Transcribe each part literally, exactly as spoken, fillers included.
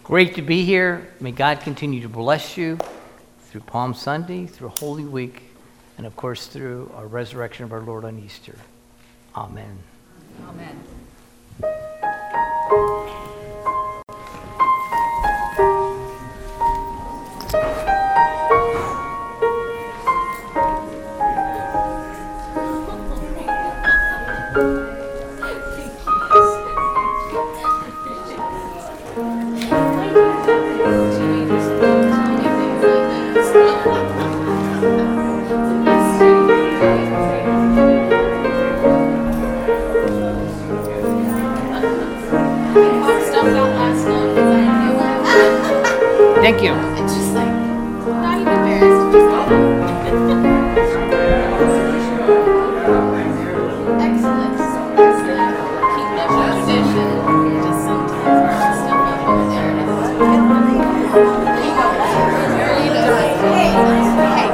Great to be here. May God continue to bless you through Palm Sunday, through Holy Week, and of course through our resurrection of our Lord on Easter. Amen. Amen. Thank you. It's just like, not even embarrassed. Just excellent. Excellent. Keep up the tradition. Just sometimes stuff up over there. Hey, hey.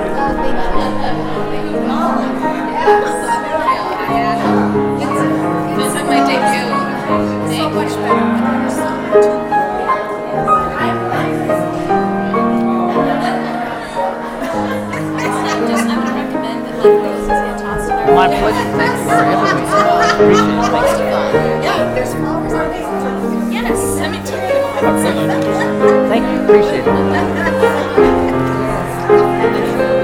This is my debut. So much better. My pleasure. Thank you for having me. Appreciate it. Thank you. Yeah, there's flowers on there. Yes, cemetery. My pleasure. Thank you. Appreciate it.